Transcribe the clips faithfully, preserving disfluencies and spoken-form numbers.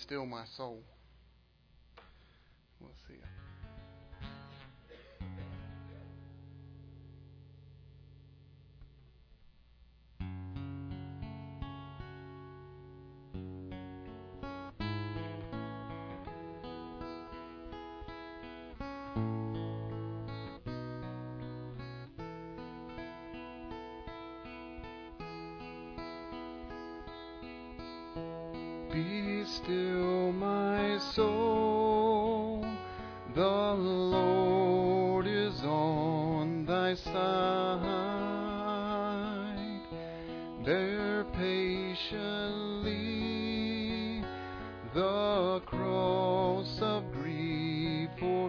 still my soul. We'll see. Be still, my soul, the Lord is on thy side. Bear patiently the cross of grief or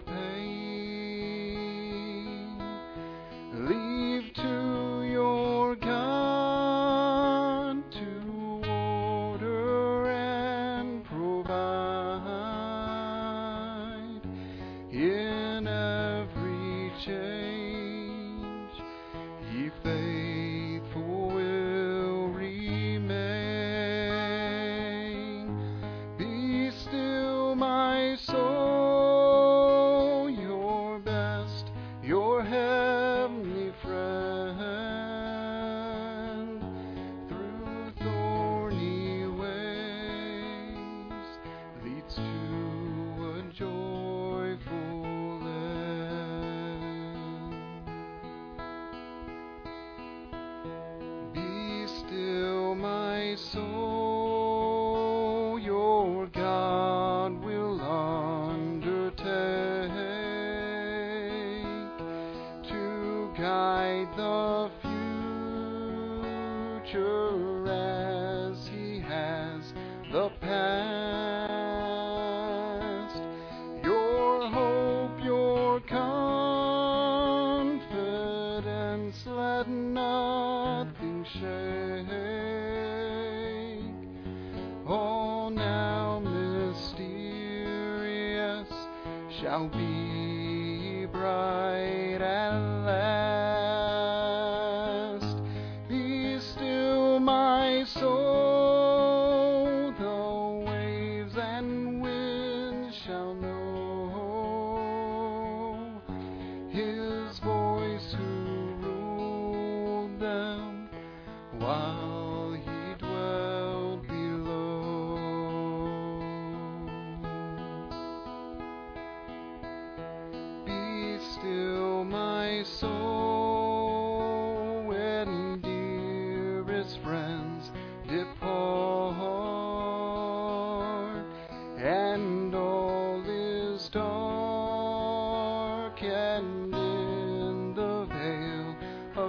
pain. Leave to your God to order and provide. In every change, ye faithful will remain. Be still, my soul, your best, your heavenly friend. Through thorny ways leads to a joyful end. Be still, my soul, your God will undertake to guide the future as he has the past. Your hope, your confidence, let nothing shake. All now mysterious shall be bright at last. Be still, my soul, the waves and winds shall know his voice who ruled them while he dwelled below. Be still, my soul, when dearest friends depart, and all is dark, and in the vale of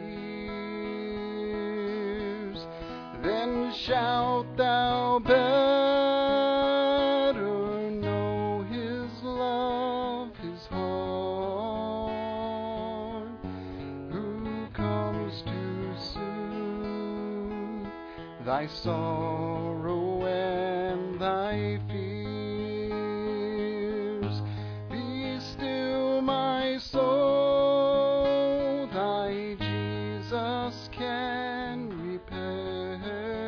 tears, then shalt thou better know his love, his heart, who comes to soothe thy sorrow and thy fears. Be still, my soul, thy Jesus can repay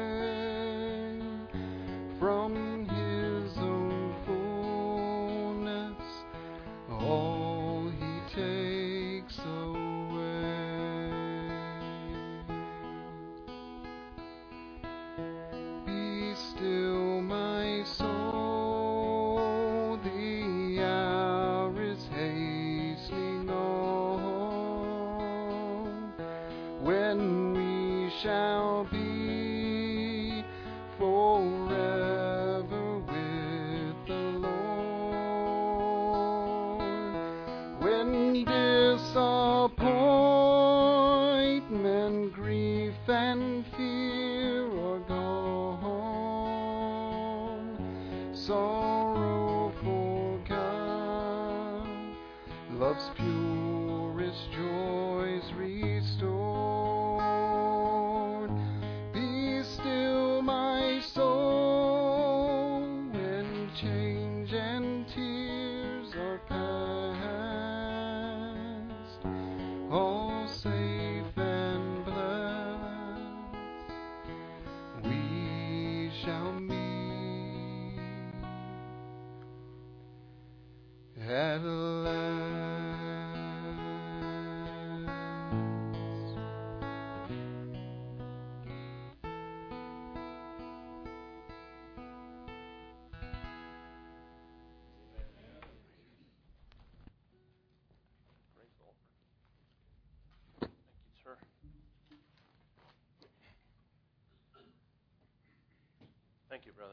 from his own fullness all he takes away. Be still, my soul, the hour is hastening on, when we shall be forever with the Lord. When disappointment, grief, and fear are gone, sorrow forgone, love's purest joys restored. Be still, my soul, when change and tears are past, all safe and blessed we shall meet. you, brother.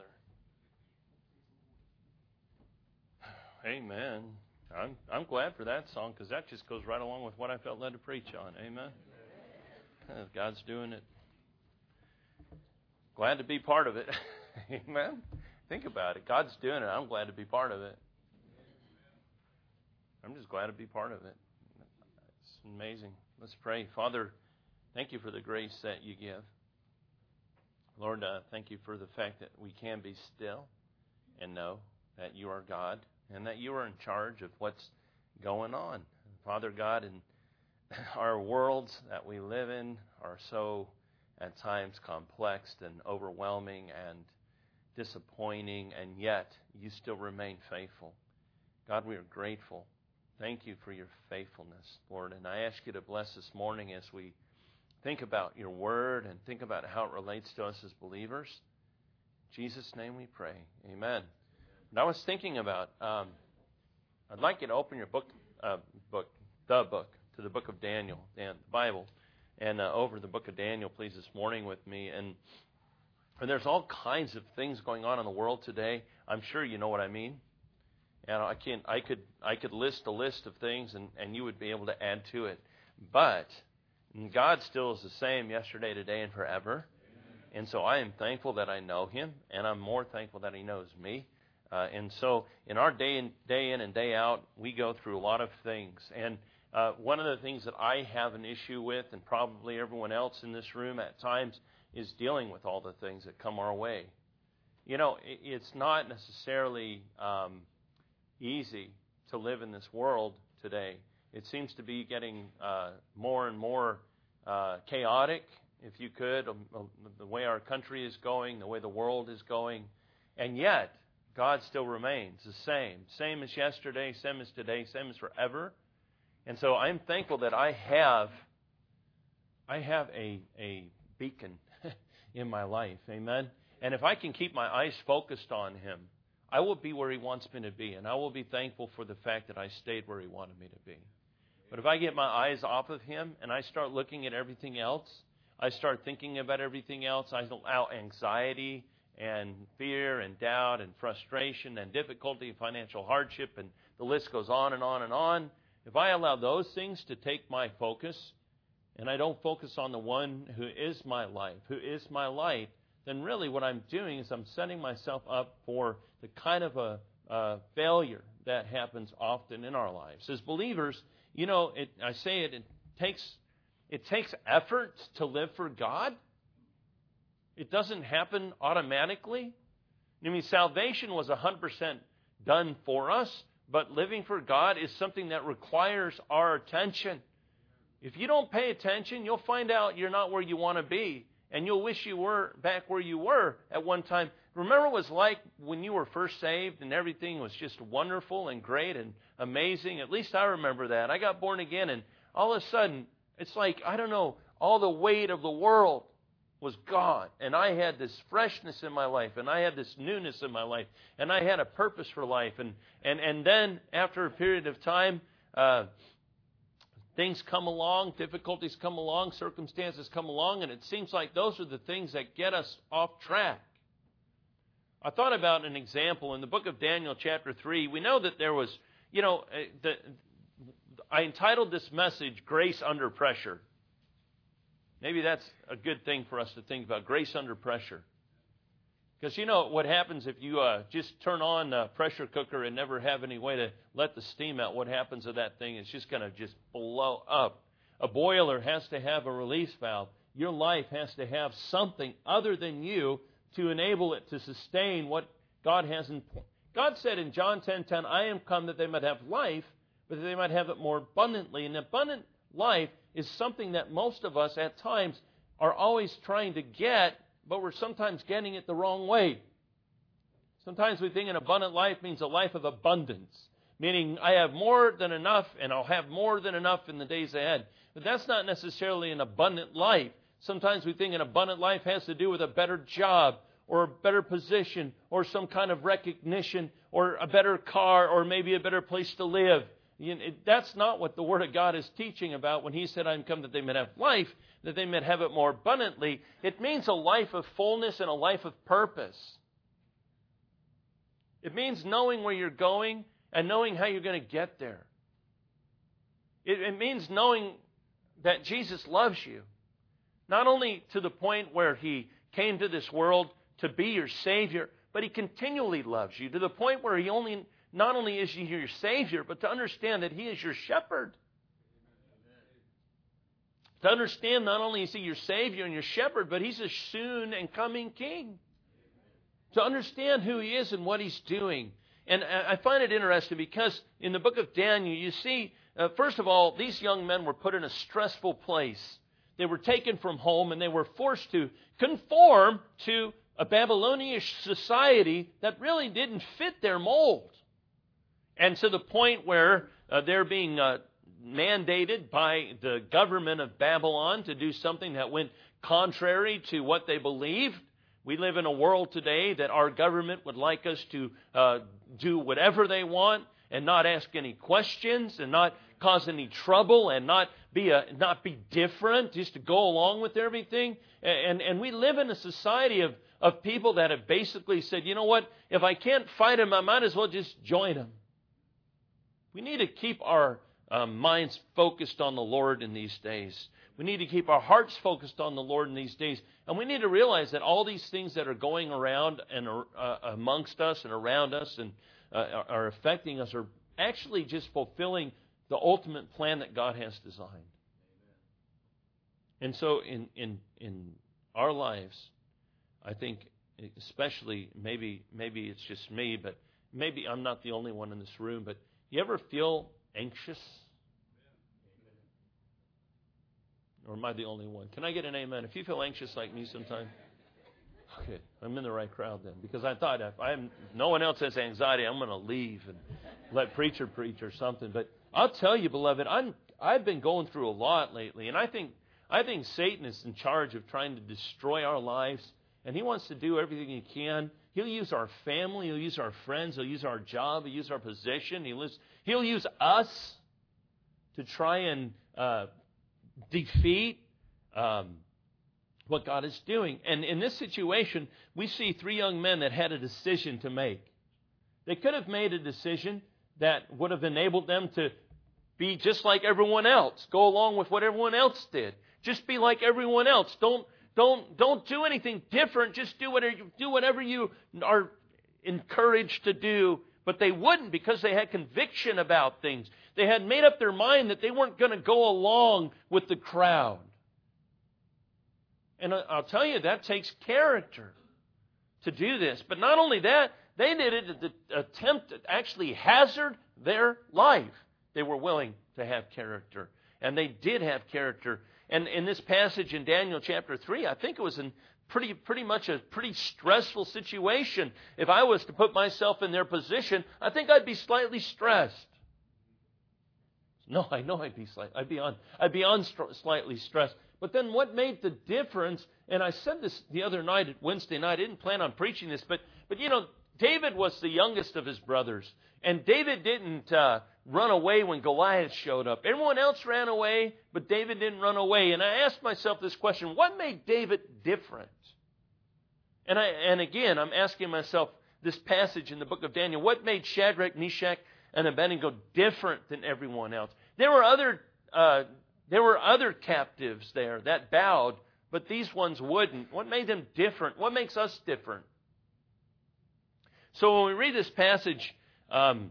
Amen. I'm I'm glad for that song because that just goes right along with what I felt led to preach on. Amen. Uh, God's doing it. Glad to be part of it. Amen. Think about it. God's doing it. I'm glad to be part of it. I'm just glad to be part of it. It's amazing. Let's pray. Father, thank you for the grace that you give. Lord, uh, thank you for the fact that we can be still and know that you are God and that you are in charge of what's going on. Father God, in our worlds that we live in are so at times complex and overwhelming and disappointing, and yet you still remain faithful. God, we are grateful. Thank you for your faithfulness, Lord. And I ask you to bless this morning as we think about your word and think about how it relates to us as believers. In Jesus' name we pray. Amen. And I was thinking about, um, I'd like you to open your book, uh, book, the book, to the book of Daniel, the Bible, and uh, over the book of Daniel, please, this morning with me. And, and there's all kinds of things going on in the world today. I'm sure you know what I mean. And I can I could I could list a list of things, and, and you would be able to add to it. But God still is the same yesterday, today, and forever. And so I am thankful that I know Him, and I'm more thankful that He knows me. Uh, and so in our day in, day in and day out, we go through a lot of things. And uh, one of the things that I have an issue with, and probably everyone else in this room at times, is dealing with all the things that come our way. You know, it, it's not necessarily um, easy to live in this world today. It seems to be getting uh, more and more uh, chaotic, if you could, um, the way our country is going, the way the world is going. And yet, God still remains the same. Same as yesterday, same as today, same as forever. And so I'm thankful that I have I have a, a beacon in my life. Amen? And if I can keep my eyes focused on Him, I will be where He wants me to be. And I will be thankful for the fact that I stayed where He wanted me to be. But if I get my eyes off of Him and I start looking at everything else, I start thinking about everything else, I allow anxiety and fear and doubt and frustration and difficulty and financial hardship, and the list goes on and on and on. If I allow those things to take my focus and I don't focus on the one who is my life, who is my light, then really what I'm doing is I'm setting myself up for the kind of a uh, failure that happens often in our lives. As believers, you know, it, I say it, it takes it takes effort to live for God. It doesn't happen automatically. I mean, salvation was one hundred percent done for us, but living for God is something that requires our attention. If you don't pay attention, you'll find out you're not where you want to be, and you'll wish you were back where you were at one time. Remember what it was like when you were first saved and everything was just wonderful and great and amazing? At least I remember that. I got born again, and all of a sudden, it's like, I don't know, all the weight of the world was gone. And I had this freshness in my life, and I had this newness in my life, and I had a purpose for life. And and, and then after a period of time, uh, things come along, difficulties come along, circumstances come along, and it seems like those are the things that get us off track. I thought about an example in the book of Daniel chapter three. We know that there was, you know, the, I entitled this message, Grace Under Pressure. Maybe that's a good thing for us to think about, grace under pressure. Because you know what happens if you uh, just turn on a pressure cooker and never have any way to let the steam out? What happens to that thing? It's just going to just blow up. A boiler has to have a release valve. Your life has to have something other than you to enable it to sustain what God has in plan. God said in John ten ten, I am come that they might have life, but that they might have it more abundantly. And abundant life is something that most of us at times are always trying to get, but we're sometimes getting it the wrong way. Sometimes we think an abundant life means a life of abundance, meaning I have more than enough and I'll have more than enough in the days ahead. But that's not necessarily an abundant life. Sometimes we think an abundant life has to do with a better job or a better position or some kind of recognition or a better car or maybe a better place to live. That's not what the Word of God is teaching about when He said, I am come that they might have life, that they might have it more abundantly. It means a life of fullness and a life of purpose. It means knowing where you're going and knowing how you're going to get there. It, it means knowing that Jesus loves you. Not only to the point where He came to this world to be your Savior, but He continually loves you to the point where He only, not only is He your Savior, but to understand that He is your shepherd. To understand not only is He your Savior and your shepherd, but He's a soon and coming King. To understand who He is and what He's doing. And I find it interesting because in the book of Daniel, you see, uh, first of all, these young men were put in a stressful place. They were taken from home and they were forced to conform to a Babylonian society that really didn't fit their mold. And to the point where uh, they're being uh, mandated by the government of Babylon to do something that went contrary to what they believed. We live in a world today that our government would like us to uh, do whatever they want and not ask any questions and not cause any trouble and not be a, not be different, just to go along with everything. And, and we live in a society of, of people that have basically said, you know what, if I can't fight them, I might as well just join them. We need to keep our um, minds focused on the Lord in these days. We need to keep our hearts focused on the Lord in these days. And we need to realize that all these things that are going around and uh, amongst us and around us and uh, are affecting us are actually just fulfilling the ultimate plan that God has designed. And so in, in, in our lives, I think especially, maybe, maybe it's just me, but maybe I'm not the only one in this room, but you ever feel anxious? Or am I the only one? Can I get an amen? If you feel anxious like me sometime, okay, I'm in the right crowd then. Because I thought if I am, no one else has anxiety, I'm going to leave and let preacher preach or something. But I'll tell you, beloved, I'm, I've been going through a lot lately. And I think, I think Satan is in charge of trying to destroy our lives. And he wants to do everything he can. He'll use our family. He'll use our friends. He'll use our job. He'll use our position. He'll use, he'll use us to try and uh, defeat um, what God is doing. And in this situation, we see three young men that had a decision to make. They could have made a decision that would have enabled them to be just like everyone else. Go along with what everyone else did. Just be like everyone else. Don't don't don't do anything different. Just do whatever you do whatever you are encouraged to do. But they wouldn't, because they had conviction about things. They had made up their mind that they weren't going to go along with the crowd. And I'll tell you, that takes character to do this. But not only that, they did it to attempt to actually hazard their life. They were willing to have character. And they did have character. And in this passage in Daniel chapter three, I think it was in pretty pretty much a pretty stressful situation. If I was to put myself in their position, I think I'd be slightly stressed. No, I know I'd be slightly, I'd be on, I'd be on slightly stressed. But then what made the difference, and I said this the other night, at Wednesday night, I didn't plan on preaching this, but, but you know, David was the youngest of his brothers. And David didn't uh, run away when Goliath showed up. Everyone else ran away, but David didn't run away. And I asked myself this question: what made David different? And I, and again, I'm asking myself this passage in the book of Daniel: what made Shadrach, Meshach, and Abednego different than everyone else? There were other uh, there were other captives there that bowed, but these ones wouldn't. What made them different? What makes us different? So when we read this passage, um,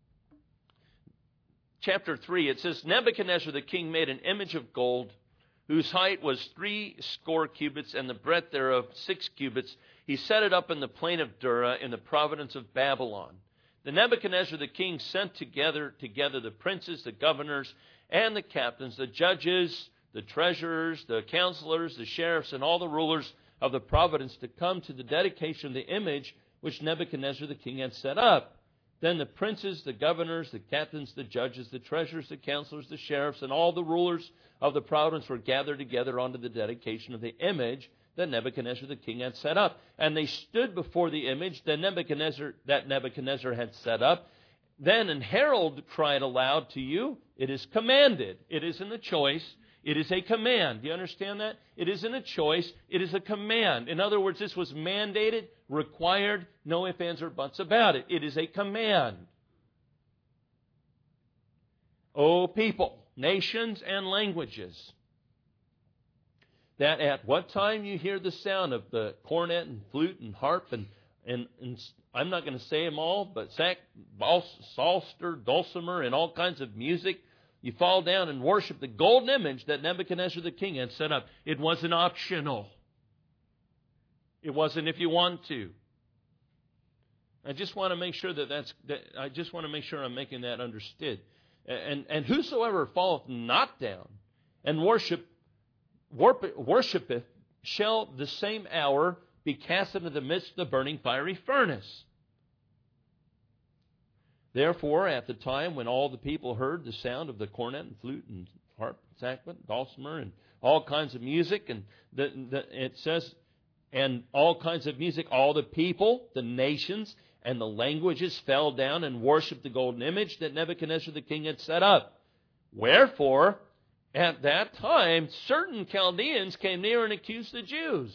chapter three, it says, Nebuchadnezzar the king made an image of gold, whose height was three score cubits, and the breadth thereof six cubits. He set it up in the plain of Dura, in the province of Babylon. The Nebuchadnezzar the king sent together together the princes, the governors, and the captains, the judges, the treasurers, the counselors, the sheriffs, and all the rulers of the province to come to the dedication of the image which Nebuchadnezzar the king had set up. Then the princes, the governors, the captains, the judges, the treasurers, the counselors, the sheriffs, and all the rulers of the province were gathered together unto the dedication of the image that Nebuchadnezzar the king had set up. And they stood before the image that Nebuchadnezzar, that Nebuchadnezzar had set up. Then an herald cried aloud to you, it is commanded, it is in the choice, It is a command. Do you understand that? It isn't a choice. It is a command. In other words, this was mandated, required, no ifs, ands, or buts about it. It is a command. O people, nations, and languages, that at what time you hear the sound of the cornet and flute and harp and, and, and I'm not going to say them all, but sack, psalter, dulcimer, and all kinds of music, you fall down and worship the golden image that Nebuchadnezzar the king had set up. It wasn't optional. It wasn't if you want to. I just want to make sure that that's. That, I just want to make sure I'm making that understood. And and whosoever falleth not down and worship worshipeth shall the same hour be cast into the midst of the burning fiery furnace. Therefore, at the time when all the people heard the sound of the cornet and flute and harp, sackbut, dulcimer, and all kinds of music, and the, the, it says, and all kinds of music, all the people, the nations, and the languages fell down and worshipped the golden image that Nebuchadnezzar the king had set up. Wherefore, at that time, certain Chaldeans came near and accused the Jews.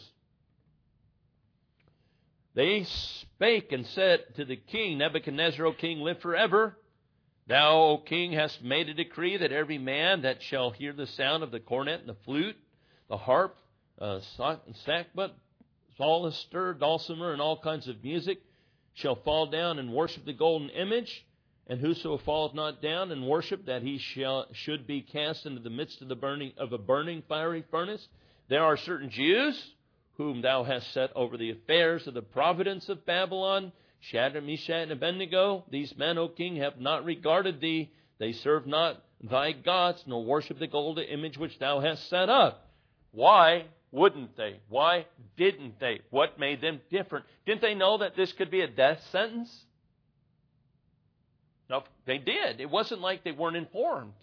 They spake and said to the king, Nebuchadnezzar, O king, live forever. Thou, O king, hast made a decree that every man that shall hear the sound of the cornet and the flute, the harp, uh, sackbut, psalter, dulcimer, and all kinds of music, shall fall down and worship the golden image. And whoso falleth not down and worship, that he shall should be cast into the midst of the burning of a burning fiery furnace. There are certain Jews whom thou hast set over the affairs of the providence of Babylon, Shadrach, Meshach, and Abednego. These men, O king, have not regarded thee. They serve not thy gods, nor worship the golden image which thou hast set up. Why wouldn't they? Why didn't they? What made them different? Didn't they know that this could be a death sentence? No, they did. It wasn't like they weren't informed.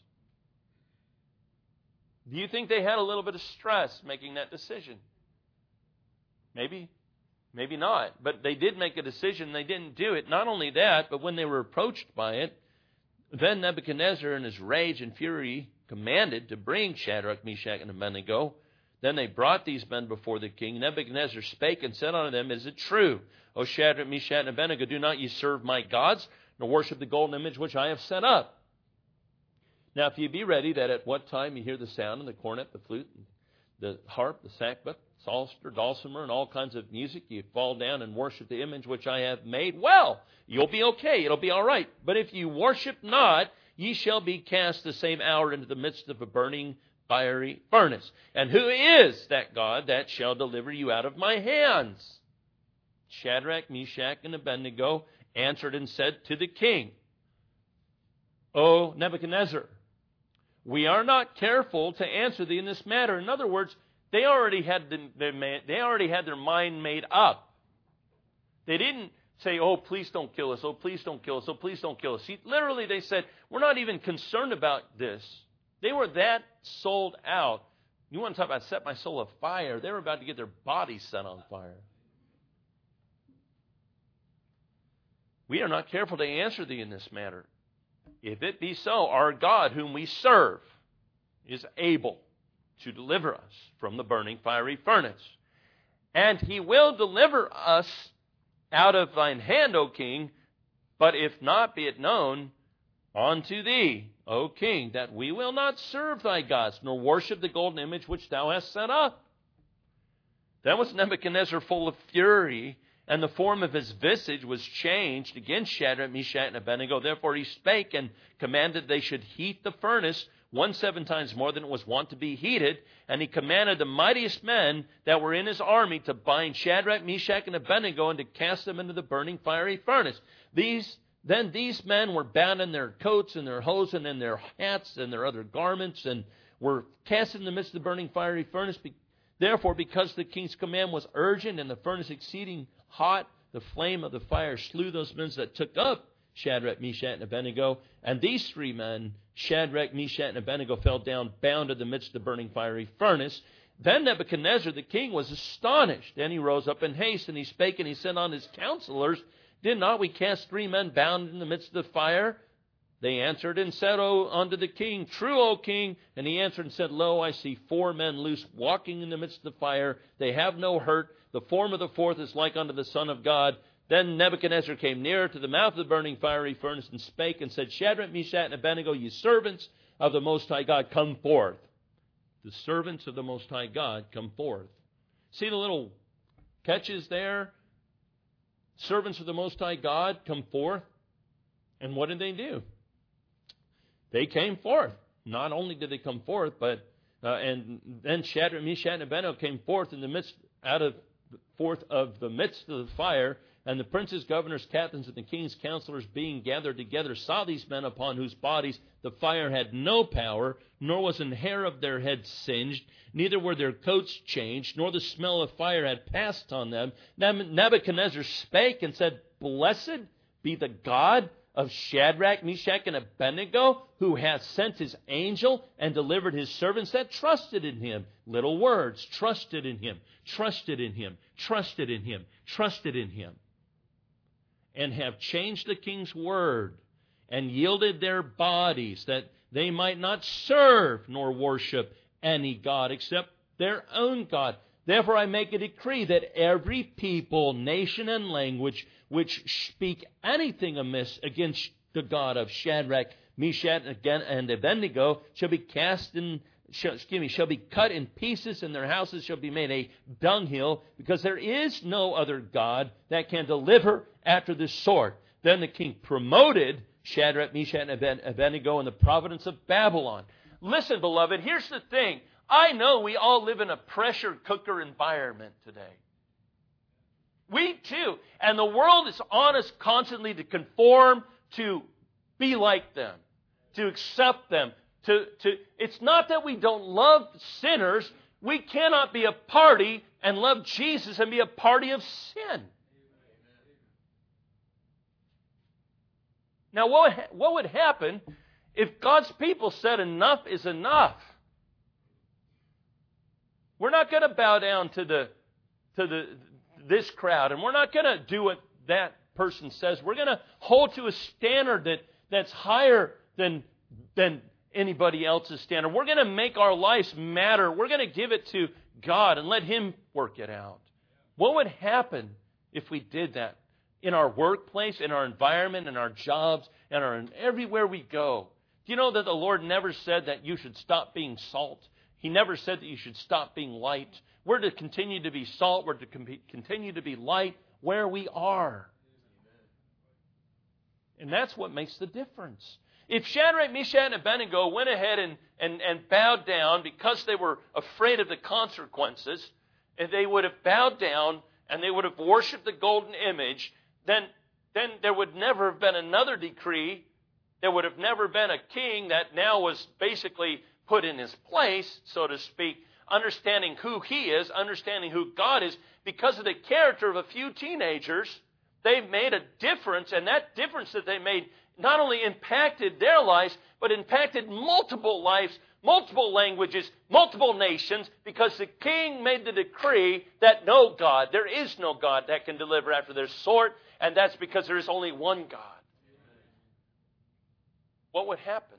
Do you think they had a little bit of stress making that decision? Maybe, maybe not. But they did make a decision. They didn't do it. Not only that, but when they were approached by it, then Nebuchadnezzar in his rage and fury commanded to bring Shadrach, Meshach, and Abednego. Then they brought these men before the king. Nebuchadnezzar spake and said unto them, Is it true, O Shadrach, Meshach, and Abednego, do not ye serve my gods, nor worship the golden image which I have set up? Now, if ye be ready, that at what time you hear the sound of the cornet, the flute, the harp, the sackbut, psalter, dulcimer, and all kinds of music, you fall down and worship the image which I have made, well, you'll be okay. It'll be all right. But if you worship not, ye shall be cast the same hour into the midst of a burning fiery furnace. And who is that God that shall deliver you out of my hands? Shadrach, Meshach, and Abednego answered and said to the king, O Nebuchadnezzar, we are not careful to answer thee in this matter. In other words, they already had the, they already had their mind made up. They didn't say, oh, please don't kill us. Oh, please don't kill us. Oh, please don't kill us. See, literally, they said, we're not even concerned about this. They were that sold out. You want to talk about set my soul afire? They were about to get their bodies set on fire. We are not careful to answer thee in this matter. If it be so, our God whom we serve is able to deliver us from the burning fiery furnace. And he will deliver us out of thine hand, O king, but if not, be it known unto thee, O king, that we will not serve thy gods, nor worship the golden image which thou hast set up. Then was Nebuchadnezzar full of fury, and the form of his visage was changed against Shadrach, Meshach, and Abednego. Therefore he spake and commanded they should heat the furnace one seven times more than it was wont to be heated. And he commanded the mightiest men that were in his army to bind Shadrach, Meshach, and Abednego and to cast them into the burning fiery furnace. These Then these men were bound in their coats and their hosen and their hats and their other garments, and were cast in the midst of the burning fiery furnace. Therefore, because the king's command was urgent and the furnace exceeding hot, the flame of the fire slew those men that took up Shadrach, Meshach, and Abednego. And these three men, Shadrach, Meshach, and Abednego, fell down bound in the midst of the burning fiery furnace. Then Nebuchadnezzar the king was astonished. Then he rose up in haste, and he spake, and he said unto his counselors, Did not we cast three men bound in the midst of the fire? They answered and said O, unto the king, True, O king. And he answered and said, Lo, I see four men loose walking in the midst of the fire. They have no hurt. The form of the fourth is like unto the Son of God. Then Nebuchadnezzar came near to the mouth of the burning fiery furnace and spake and said, Shadrach, Meshach, and Abednego, ye servants of the Most High God, come forth. The servants of the Most High God, come forth. See the little catches there? Servants of the Most High God, come forth. And what did they do? They came forth. Not only did they come forth, but uh, and then Shadrach, Meshach, and Abednego came forth in the midst, out of forth of the midst of the fire. And the princes, governors, captains, and the king's counselors, being gathered together, saw these men upon whose bodies the fire had no power, nor was an hair of their head singed, neither were their coats changed, nor the smell of fire had passed on them. Nebuchadnezzar spake and said, Blessed be the God of Shadrach, Meshach, and Abednego, who hath sent his angel and delivered his servants that trusted in him. Little words, trusted in him, trusted in him, trusted in him, trusted in him. And have changed the king's word, and yielded their bodies, that they might not serve nor worship any god except their own God. Therefore I make a decree that every people, nation, and language which speak anything amiss against the God of Shadrach, Meshach, and Abednego shall be cast in, shall, excuse me, shall be cut in pieces, and their houses shall be made a dunghill, because there is no other God that can deliver after this sort. Then the king promoted Shadrach, Meshach, and Abednego in the province of Babylon. Listen, beloved, here's the thing. I know we all live in a pressure cooker environment today. We too. And the world is on us constantly to conform, to be like them, to accept them. To, to, it's not that we don't love sinners. We cannot be a party and love Jesus and be a party of sin. Now, what, what would happen if God's people said enough is enough? We're not going to bow down to the to the this crowd, and we're not going to do what that person says. We're going to hold to a standard that, that's higher than than anybody else's standard. We're going to make our lives matter. We're going to give it to God and let Him work it out. What would happen if we did that in our workplace, in our environment, in our jobs, and our, everywhere we go? Do you know that the Lord never said that you should stop being salt? He never said that you should stop being light. We're to continue to be salt. We're to continue to be light where we are. And that's what makes the difference. If Shadrach, Meshach, and Abednego went ahead and, and, and bowed down because they were afraid of the consequences, and they would have bowed down and they would have worshipped the golden image, then, then there would never have been another decree. There would have never been a king that now was basically put in his place, so to speak, understanding who he is, understanding who God is. Because of the character of a few teenagers, they've made a difference, and that difference that they made not only impacted their lives, but impacted multiple lives, multiple languages, multiple nations, because the king made the decree that no God, there is no God that can deliver after their sort, and that's because there is only one God. What would happen?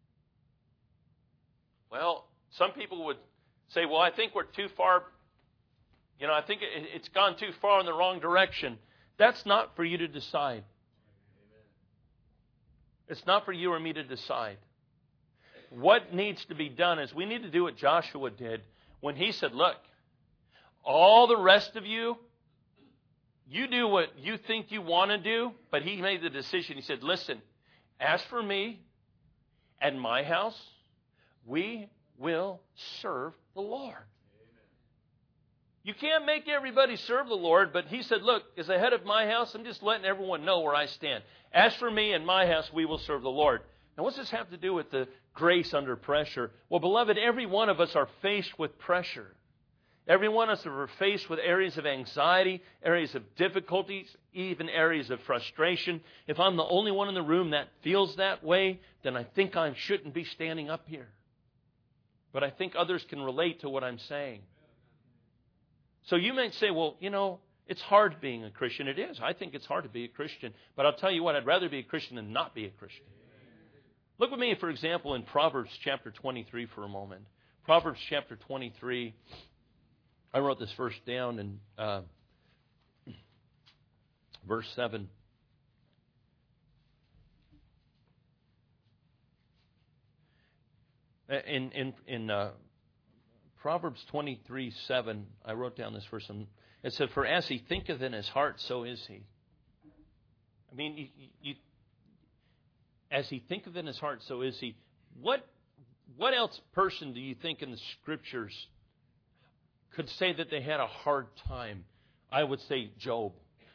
Well, some people would say, well, I think we're too far, you know, I think it's gone too far in the wrong direction. That's not for you to decide. It's not for you or me to decide. What needs to be done is we need to do what Joshua did when he said, look, all the rest of you, you do what you think you want to do, but he made the decision. He said, listen, as for me and my house, we will serve the Lord. You can't make everybody serve the Lord, but he said, look, as the head of my house, I'm just letting everyone know where I stand. As for me and my house, we will serve the Lord. Now, what's this have to do with the grace under pressure? Well, beloved, every one of us are faced with pressure. Every one of us are faced with areas of anxiety, areas of difficulties, even areas of frustration. If I'm the only one in the room that feels that way, then I think I shouldn't be standing up here. But I think others can relate to what I'm saying. So you might say, well, you know, it's hard being a Christian. It is. I think it's hard to be a Christian. But I'll tell you what, I'd rather be a Christian than not be a Christian. Look with me, for example, in Proverbs chapter twenty-three for a moment. Proverbs chapter twenty-three. I wrote this verse down in uh, verse seven. In in in uh, Proverbs twenty-three seven, I wrote down this verse. And it said, "For as he thinketh in his heart, so is he." I mean, you, you, as he thinketh in his heart, so is he. What what else person do you think in the Scriptures could say that they had a hard time? I would say Job.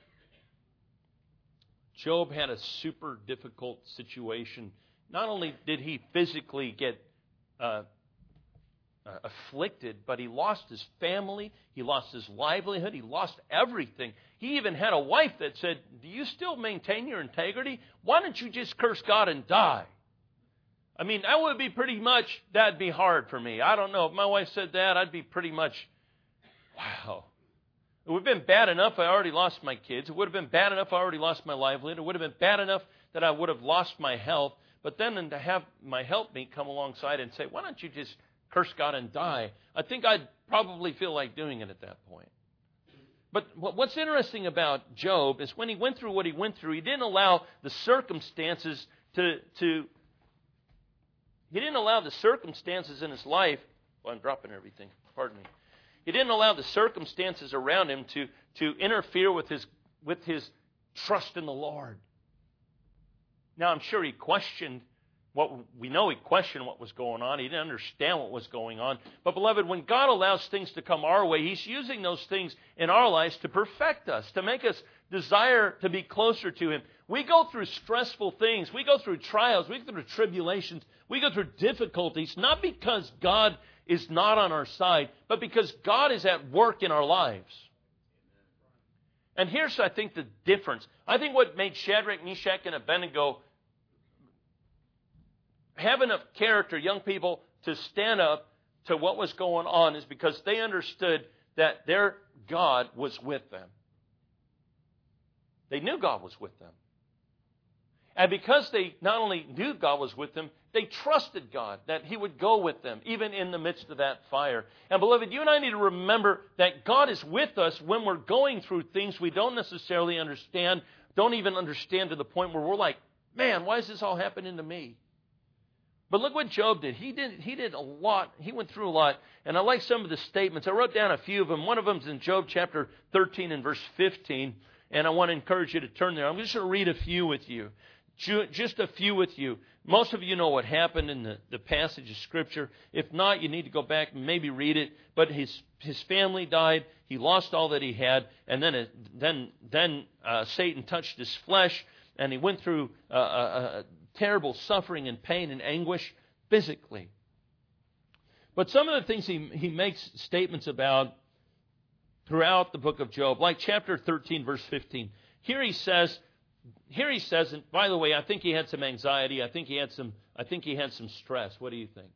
Job had a super difficult situation. Not only did he physically get Uh, uh, afflicted, but he lost his family, he lost his livelihood, he lost everything. He even had a wife that said, "Do you still maintain your integrity? Why don't you just curse God and die?" I mean, that would be pretty much, that'd be hard for me. I don't know. If my wife said that, I'd be pretty much, wow. It would have been bad enough I already lost my kids. It would have been bad enough I already lost my livelihood. It would have been bad enough that I would have lost my health. But then to have my helpmeet come alongside and say, "Why don't you just curse God and die?" I think I'd probably feel like doing it at that point. But what's interesting about Job is when he went through what he went through, he didn't allow the circumstances to, to he didn't allow the circumstances in his life, well, I'm dropping everything, pardon me. He didn't allow the circumstances around him to, to interfere with his, with his trust in the Lord. Now, I'm sure he questioned what we know he questioned what was going on. He didn't understand what was going on. But, beloved, when God allows things to come our way, He's using those things in our lives to perfect us, to make us desire to be closer to Him. We go through stressful things. We go through trials. We go through tribulations. We go through difficulties, not because God is not on our side, but because God is at work in our lives. And here's, I think, the difference. I think what made Shadrach, Meshach, and Abednego have enough character, young people, to stand up to what was going on is because they understood that their God was with them. They knew God was with them. And because they not only knew God was with them, they trusted God, that He would go with them, even in the midst of that fire. And beloved, you and I need to remember that God is with us when we're going through things we don't necessarily understand, don't even understand to the point where we're like, "Man, why is this all happening to me?" But look what Job did. He did he did a lot. He went through a lot. And I like some of the statements. I wrote down a few of them. One of them is in Job chapter thirteen and verse fifteen. And I want to encourage you to turn there. I'm just going to read a few with you. Just a few with you. Most of you know what happened in the, the passage of Scripture. If not, you need to go back and maybe read it. But his his family died. He lost all that he had. And then then then uh, Satan touched his flesh. And he went through uh, a, a terrible suffering and pain and anguish physically. But some of the things he, he makes statements about throughout the book of Job, like chapter thirteen, verse fifteen. Here he says, here he says, and by the way, I think he had some anxiety. I think he had some, I think he had some stress. What do you think?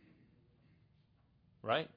Right?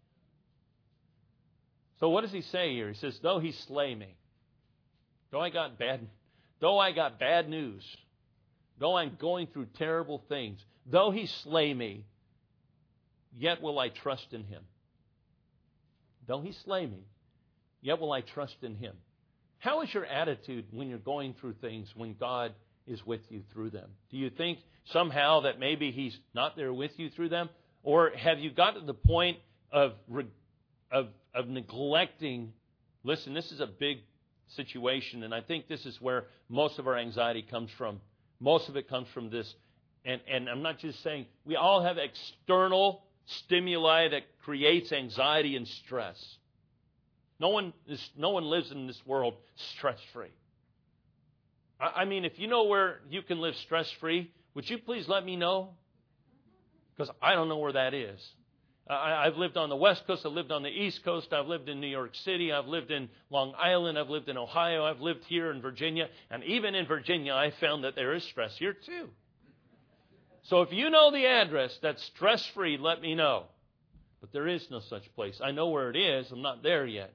So what does he say here? He says, "Though he slay me, though I got bad, though I got bad news, though I'm going through terrible things, though he slay me, yet will I trust in him. Though he slay me, yet will I trust in him." How is your attitude when you're going through things, when God is with you through them? Do you think somehow that maybe He's not there with you through them? Or have you got to the point of, of, of neglecting? Listen, this is a big situation, and I think this is where most of our anxiety comes from. Most of it comes from this. And, and I'm not just saying, we all have external stimuli that creates anxiety and stress. No one is, no one lives in this world stress-free. I, I mean, if you know where you can live stress-free, would you please let me know? Because I don't know where that is. I, I've lived on the West Coast. I've lived on the East Coast. I've lived in New York City. I've lived in Long Island. I've lived in Ohio. I've lived here in Virginia. And even in Virginia, I found that there is stress here too. So if you know the address that's stress-free, let me know. But there is no such place. I know where it is. I'm not there yet.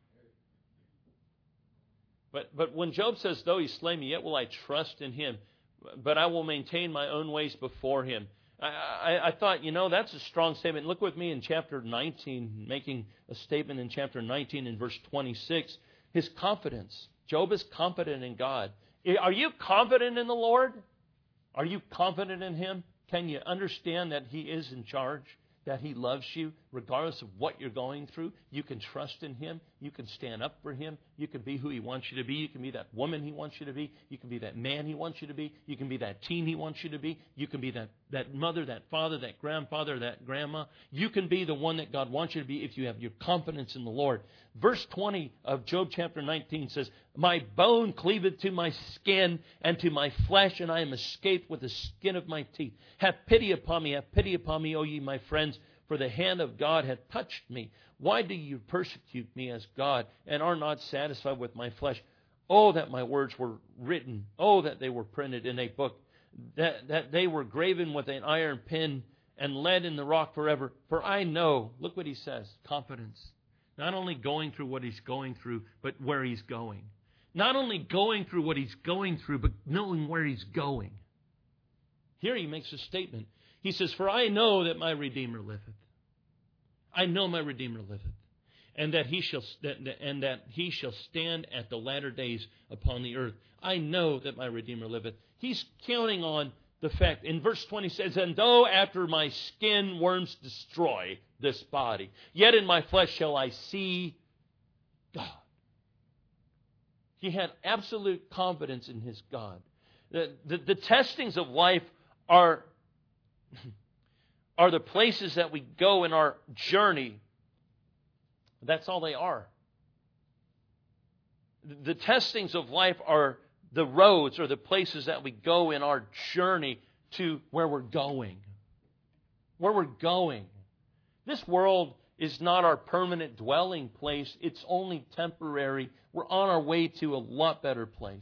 But but when Job says, "Though he slay me, yet will I trust in him," but I will maintain my own ways before him. I, I, I thought, you know, that's a strong statement. Look with me in chapter nineteen, making a statement in chapter nineteen in verse twenty-six. His confidence. Job is confident in God. Are you confident in the Lord? Are you confident in him? Can you understand that he is in charge? That he loves you regardless of what you're going through? You can trust in him. You can stand up for him. You can be who he wants you to be. You can be that woman he wants you to be. You can be that man he wants you to be. You can be that teen he wants you to be. You can be that, that mother, that father, that grandfather, that grandma. You can be the one that God wants you to be if you have your confidence in the Lord. Verse twenty of Job chapter nineteen says, my bone cleaveth to my skin and to my flesh, and I am escaped with the skin of my teeth. Have pity upon me, have pity upon me, O ye my friends, for the hand of God hath touched me. Why do you persecute me as God, and are not satisfied with my flesh? Oh, that my words were written. Oh, that they were printed in a book, that, that they were graven with an iron pen and lead in the rock forever. For I know, look what he says, confidence. Not only going through what he's going through, but where he's going. Not only going through what he's going through, but knowing where he's going. Here he makes a statement. He says, for I know that my Redeemer liveth. I know my Redeemer liveth, and that he shall and that he shall stand at the latter days upon the earth. I know that my Redeemer liveth. He's counting on the fact. In verse twenty says, and though after my skin worms destroy this body, yet in my flesh shall I see God. He had absolute confidence in his God. The, the, the testings of life are, are the places that we go in our journey. That's all they are. The testings of life are the roads or the places that we go in our journey to where we're going. Where we're going. This world is not our permanent dwelling place. It's only temporary. We're on our way to a lot better place.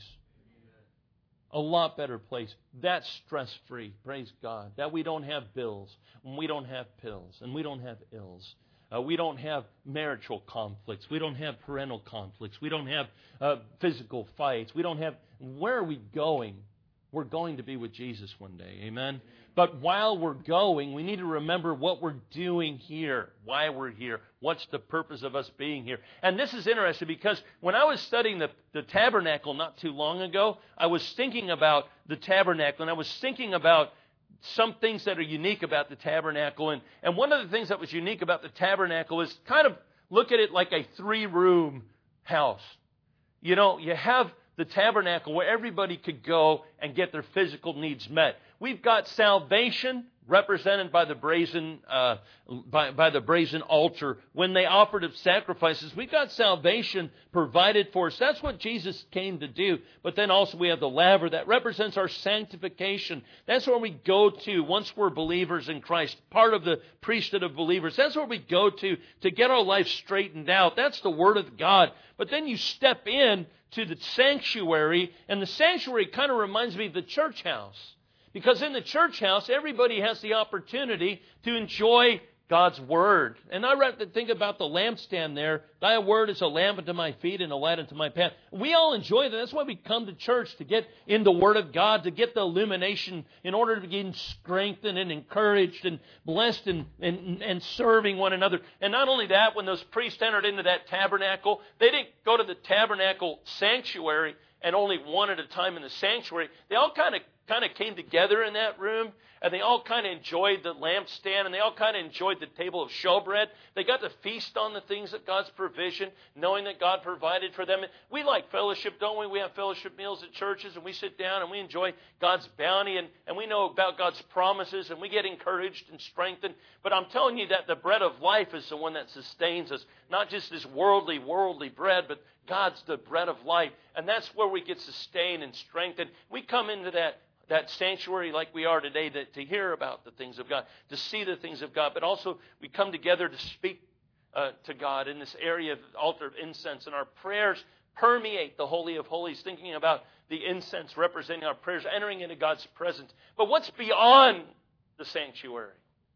A lot better place. That's stress-free. Praise God. That we don't have bills. And we don't have pills. And we don't have ills. Uh, we don't have marital conflicts. We don't have parental conflicts. We don't have uh, physical fights. We don't have... Where are we going? We're going to be with Jesus one day. Amen? But while we're going, we need to remember what we're doing here, why we're here, what's the purpose of us being here. And this is interesting because when I was studying the, the tabernacle not too long ago, I was thinking about the tabernacle, and I was thinking about some things that are unique about the tabernacle. And, and one of the things that was unique about the tabernacle is kind of look at it like a three-room house. You know, you have the tabernacle where everybody could go and get their physical needs met. We've got salvation represented by the brazen uh, by, by the brazen altar. When they offered up sacrifices, we've got salvation provided for us. That's what Jesus came to do. But then also we have the laver that represents our sanctification. That's where we go to once we're believers in Christ, part of the priesthood of believers. That's where we go to to get our life straightened out. That's the Word of God. But then you step in to the sanctuary, and the sanctuary kind of reminds me of the church house. Because in the church house, everybody has the opportunity to enjoy God's Word. And I read to think about the lampstand there. Thy Word is a lamp unto my feet and a light unto my path. We all enjoy that. That's why we come to church, to get in the Word of God, to get the illumination in order to begin strengthened and encouraged and blessed and, and, and serving one another. And not only that, when those priests entered into that tabernacle, they didn't go to the tabernacle sanctuary and only one at a time in the sanctuary. They all kind of kind of came together in that room, and they all kind of enjoyed the lampstand, and they all kind of enjoyed the table of showbread. They got to feast on the things of God's provision, knowing that God provided for them. And we like fellowship, don't we? We have fellowship meals at churches, and we sit down and we enjoy God's bounty, and, and we know about God's promises, and we get encouraged and strengthened. But I'm telling you that the bread of life is the one that sustains us, not just this worldly, worldly bread, but God's the bread of life, and that's where we get sustained and strengthened. We come into that that sanctuary like we are today to, to hear about the things of God, to see the things of God, but also we come together to speak uh, to God in this area of the altar of incense, and our prayers permeate the Holy of Holies, thinking about the incense representing our prayers, entering into God's presence. But what's beyond the sanctuary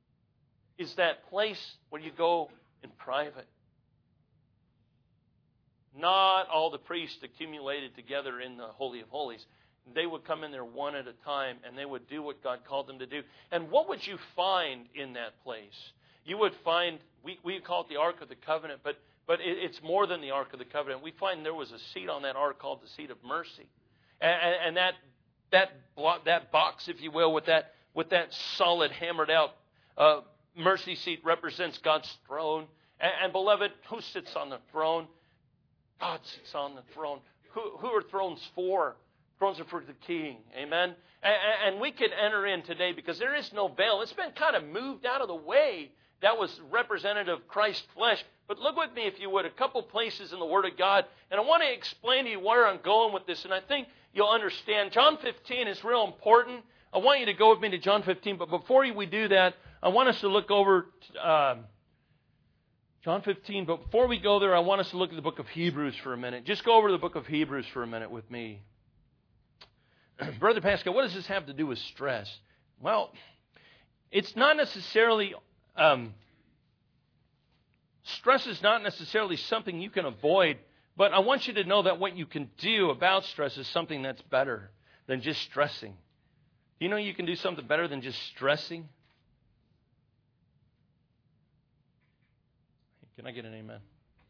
is that place where you go in private. Not all the priests accumulated together in the Holy of Holies. They would come in there one at a time, and they would do what God called them to do. And what would you find in that place? You would find, we, we call it the Ark of the Covenant, but, but it, it's more than the Ark of the Covenant. We find there was a seat on that Ark called the Seat of Mercy. And, and that that that box, if you will, with that with that solid hammered out uh, mercy seat represents God's throne. And, and beloved, who sits on the throne? God sits on the throne. Who, who are thrones for? Thrones are for the King. Amen? And, and we can enter in today because there is no veil. It's been kind of moved out of the way. That was representative of Christ's flesh. But look with me, if you would, a couple places in the Word of God. And I want to explain to you where I'm going with this. And I think you'll understand. John fifteen is real important. I want you to go with me to John fifteen. But before we do that, I want us to look over uh, John fifteen. But before we go there, I want us to look at the book of Hebrews for a minute. Just go over to the book of Hebrews for a minute with me. Brother Pascal, what does this have to do with stress? Well, it's not necessarily... Um, stress is not necessarily something you can avoid, but I want you to know that what you can do about stress is something that's better than just stressing. Do you know you can do something better than just stressing? Can I get an amen?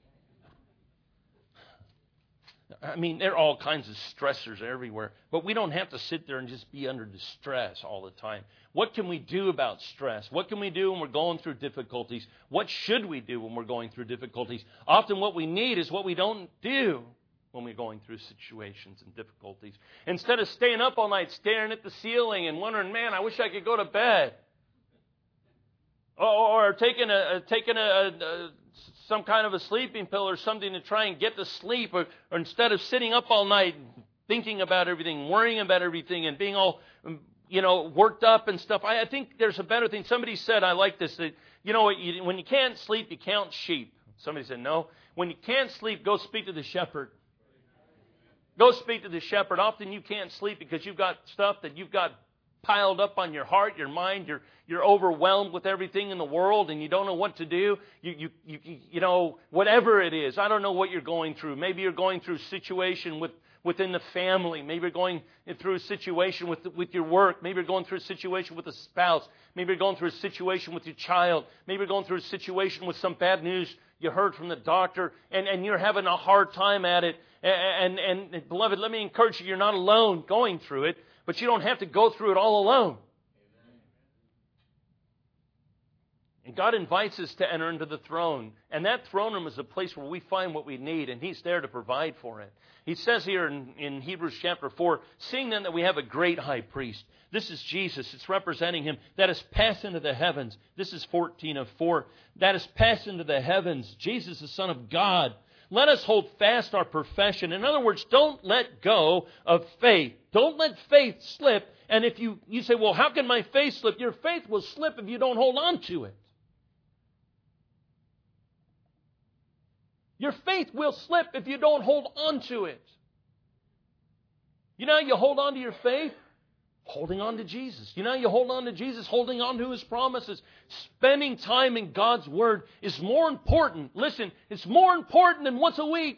I mean, there are all kinds of stressors everywhere, but we don't have to sit there and just be under distress all the time. What can we do about stress? What can we do when we're going through difficulties? What should we do when we're going through difficulties? Often what we need is what we don't do when we're going through situations and difficulties. Instead of staying up all night staring at the ceiling and wondering, man, I wish I could go to bed. Or, or taking a, taking a, a some kind of a sleeping pill or something to try and get to sleep, or, or instead of sitting up all night thinking about everything, worrying about everything, and being all, you know, worked up and stuff. I, I think there's a better thing. Somebody said, I like this, that, you know, you, when you can't sleep, you count sheep. Somebody said, no. When you can't sleep, go speak to the shepherd. Go speak to the shepherd. Often you can't sleep because you've got stuff that you've got piled up on your heart, your mind. You're you're overwhelmed with everything in the world, and you don't know what to do. You you you you know whatever it is. I don't know what you're going through. Maybe you're going through a situation with within the family. Maybe you're going through a situation with with your work. Maybe you're going through a situation with a spouse. Maybe you're going through a situation with your child. Maybe you're going through a situation with some bad news you heard from the doctor, and, and you're having a hard time at it. And, and and beloved, let me encourage you. You're not alone going through it. But you don't have to go through it all alone. And God invites us to enter into the throne. And that throne room is a place where we find what we need, and He's there to provide for it. He says here in, in Hebrews chapter four, seeing then that we have a great high priest. This is Jesus. It's representing Him. That has passed into the heavens. This is fourteen of four. That has passed into the heavens. Jesus, the Son of God. Let us hold fast our profession. In other words, don't let go of faith. Don't let faith slip. And if you, you say, well, how can my faith slip? Your faith will slip if you don't hold on to it. Your faith will slip if you don't hold on to it. You know how you hold on to your faith? Holding on to Jesus. You know how you hold on to Jesus? Holding on to His promises. Spending time in God's Word is more important. Listen, it's more important than once a week.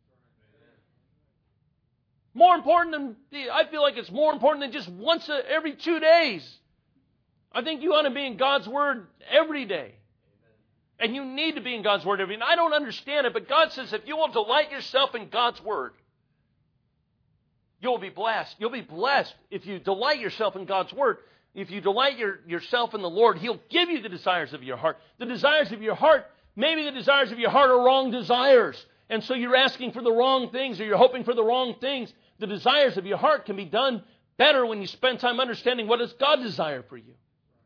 More important than, I feel like it's more important than just once a, every two days. I think you ought to be in God's Word every day. And you need to be in God's Word every day. And I don't understand it, but God says if you will delight yourself in God's Word, you'll be blessed. You'll be blessed if you delight yourself in God's Word. If you delight your, yourself in the Lord, He'll give you the desires of your heart. The desires of your heart, maybe the desires of your heart are wrong desires. And so you're asking for the wrong things, or you're hoping for the wrong things. The desires of your heart can be done better when you spend time understanding what does God desire for you.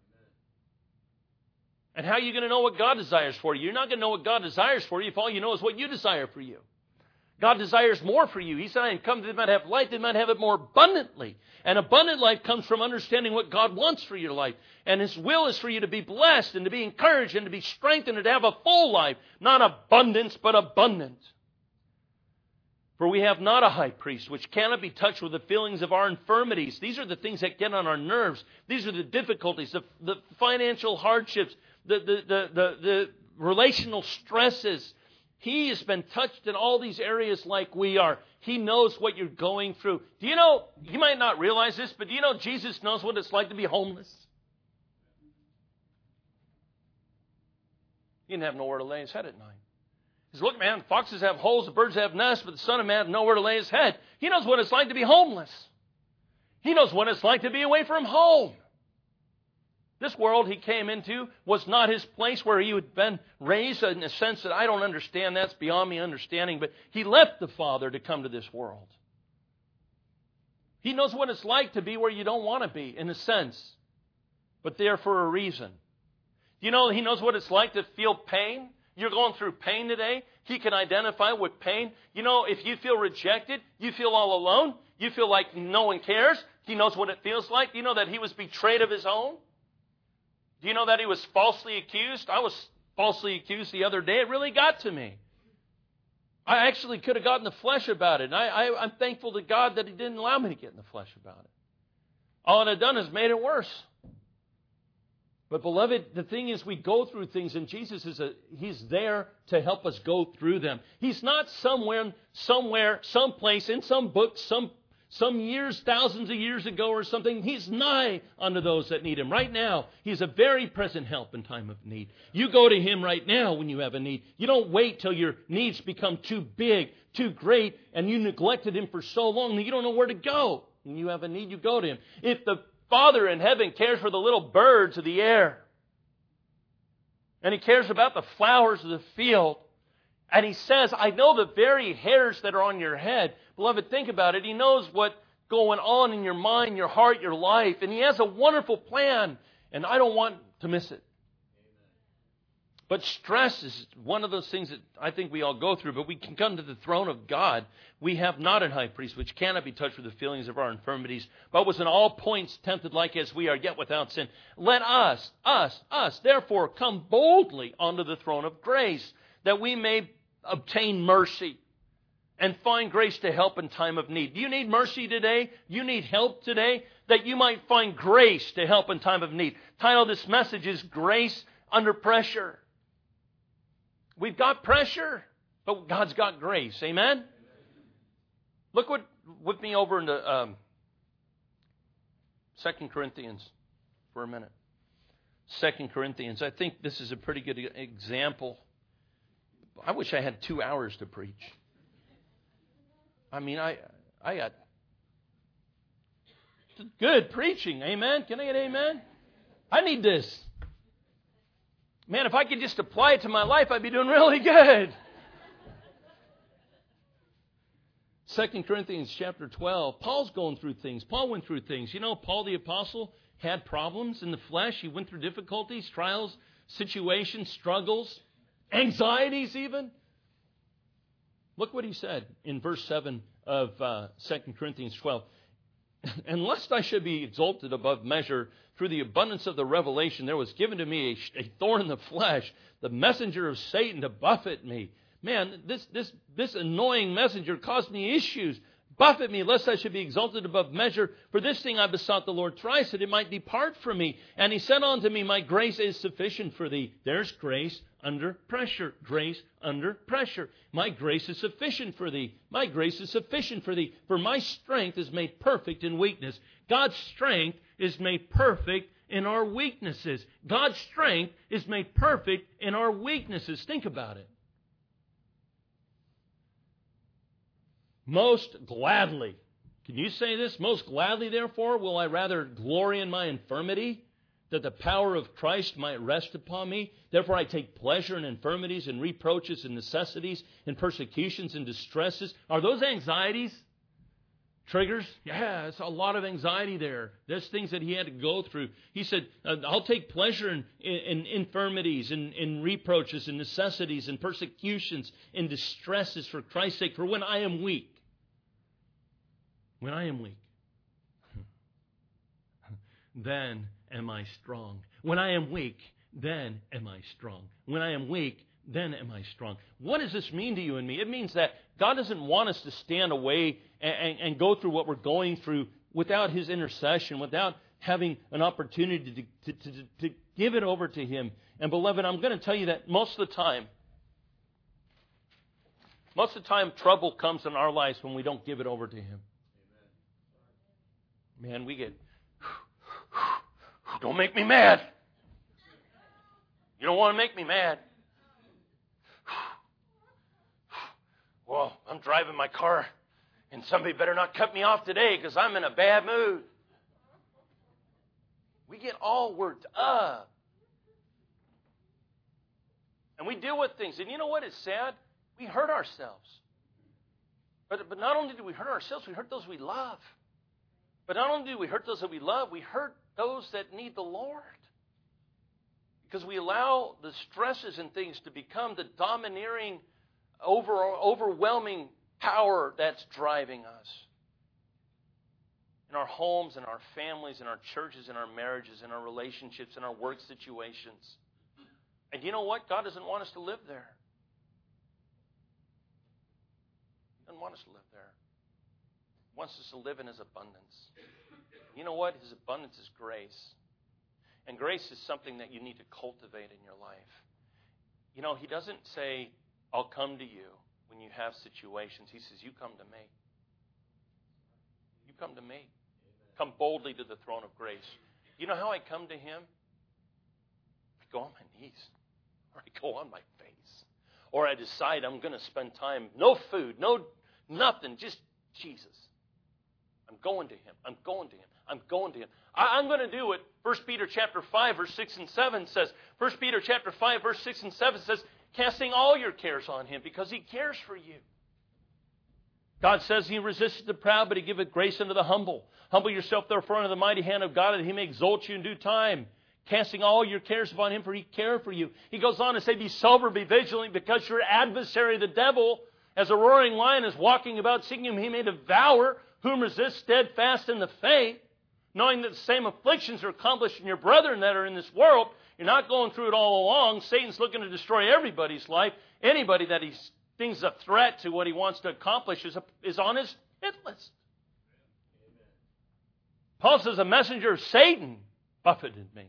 And how are you going to know what God desires for you? You're not going to know what God desires for you if all you know is what you desire for you. God desires more for you. He said, I am come that they might have life, they might have it more abundantly. And abundant life comes from understanding what God wants for your life. And His will is for you to be blessed and to be encouraged and to be strengthened and to have a full life. Not abundance, but abundant. For we have not a high priest which cannot be touched with the feelings of our infirmities. These are the things that get on our nerves. These are the difficulties, the, the financial hardships, the, the, the, the, the relational stresses. He has been touched in all these areas like we are. He knows what you're going through. Do you know, you might not realize this, but do you know Jesus knows what it's like to be homeless? He didn't have nowhere to lay his head at night. He says, look, man, foxes have holes, the birds have nests, but the Son of Man has nowhere to lay his head. He knows what it's like to be homeless. He knows what it's like to be away from home. This world he came into was not his place where he had been raised, in a sense that I don't understand. That's beyond me understanding. But he left the Father to come to this world. He knows what it's like to be where you don't want to be, in a sense, but there for a reason. You know, he knows what it's like to feel pain. You're going through pain today. He can identify with pain. You know, if you feel rejected, you feel all alone, you feel like no one cares. He knows what it feels like. You know that he was betrayed of his own. Do you know that he was falsely accused? I was falsely accused the other day. It really got to me. I actually could have gotten the flesh about it. And I, I, I'm thankful to God that he didn't allow me to get in the flesh about it. All it had done is made it worse. But beloved, the thing is we go through things and Jesus is a, he's there to help us go through them. He's not somewhere, somewhere, someplace, in some book, some Some years, thousands of years ago or something. He's nigh unto those that need him. Right now, he's a very present help in time of need. You go to him right now when you have a need. You don't wait till your needs become too big, too great, and you neglected him for so long that you don't know where to go. When you have a need, you go to him. If the Father in heaven cares for the little birds of the air, and he cares about the flowers of the field, and he says, I know the very hairs that are on your head. Beloved, think about it. He knows what's going on in your mind, your heart, your life. And he has a wonderful plan. And I don't want to miss it. But stress is one of those things that I think we all go through. But we can come to the throne of God. We have not a high priest which cannot be touched with the feelings of our infirmities, but was in all points tempted like as we are, yet without sin. Let us, us, us, therefore come boldly onto the throne of grace, that we may obtain mercy and find grace to help in time of need. Do you need mercy today? You need help today? That you might find grace to help in time of need. Title of this message is Grace Under Pressure. We've got pressure, but God's got grace. Amen? Amen. Look what, with me over into um, Second Corinthians for a minute. Second Corinthians. I think this is a pretty good example. I wish I had two hours to preach. I mean, I I got good preaching. Amen? Can I get amen? I need this. Man, if I could just apply it to my life, I'd be doing really good. Second Corinthians chapter twelve. Paul's going through things. Paul went through things. You know, Paul the apostle had problems in the flesh. He went through difficulties, trials, situations, struggles, anxieties even. Look what he said in verse seven of uh, Second Corinthians twelve. And lest I should be exalted above measure through the abundance of the revelation, there was given to me a, a thorn in the flesh, the messenger of Satan to buffet me. Man, this, this, this annoying messenger caused me issues. Buffet me, lest I should be exalted above measure. For this thing I besought the Lord thrice, that it might depart from me. And he said unto me, my grace is sufficient for thee. There's grace under pressure. Grace under pressure. My grace is sufficient for thee. My grace is sufficient for thee. For my strength is made perfect in weakness. God's strength is made perfect in our weaknesses. God's strength is made perfect in our weaknesses. Think about it. Most gladly. Can you say this? Most gladly, therefore, will I rather glory in my infirmity, that the power of Christ might rest upon me. Therefore I take pleasure in infirmities and reproaches and necessities and persecutions and distresses. Are those anxieties? Triggers? Yeah, it's a lot of anxiety there. There's things that he had to go through. He said, I'll take pleasure in, in, in infirmities and in, in reproaches and necessities and persecutions and distresses for Christ's sake. For when I am weak, when I am weak, then am I strong. When I am weak, then am I strong. When I am weak, then am I strong. What does this mean to you and me? It means that God doesn't want us to stand away and, and, and go through what we're going through without His intercession, without having an opportunity to, to, to, to give it over to Him. And beloved, I'm going to tell you that most of the time, Most of the time, trouble comes in our lives when we don't give it over to Him. Man, we get, don't make me mad. You don't want to make me mad. Well, I'm driving my car, and somebody better not cut me off today because I'm in a bad mood. We get all worked up. And we deal with things. And you know what is sad? We hurt ourselves. But, but not only do we hurt ourselves, we hurt those we love. But not only do we hurt those that we love, we hurt those that need the Lord. Because we allow the stresses and things to become the domineering, over, overwhelming power that's driving us. In our homes, in our families, in our churches, in our marriages, in our relationships, in our work situations. And you know what? God doesn't want us to live there. He doesn't want us to live there. He wants us to live in His abundance. You know what? His abundance is grace. And grace is something that you need to cultivate in your life. You know, He doesn't say, I'll come to you when you have situations. He says, you come to me. You come to me. Come boldly to the throne of grace. You know how I come to Him? I go on my knees. Or I go on my face. Or I decide I'm going to spend time, no food, no nothing, just Jesus. I'm going to Him. I'm going to Him. I'm going to Him. I, I'm going to do what First Peter chapter five, verse six and seven says. First Peter chapter five, verse six and seven says, casting all your cares on Him because He cares for you. God says He resists the proud, but He giveth grace unto the humble. Humble yourself therefore under the mighty hand of God, that He may exalt you in due time. Casting all your cares upon Him, for He cares for you. He goes on to say, be sober, be vigilant, because your adversary, the devil, as a roaring lion, is walking about, seeking whom he may devour, whom resist steadfast in the faith, knowing that the same afflictions are accomplished in your brethren that are in this world. You're not going through it all along. Satan's looking to destroy everybody's life. Anybody that he thinks is a threat to what he wants to accomplish is, a, is on his hit list. Paul says, a messenger of Satan buffeted me.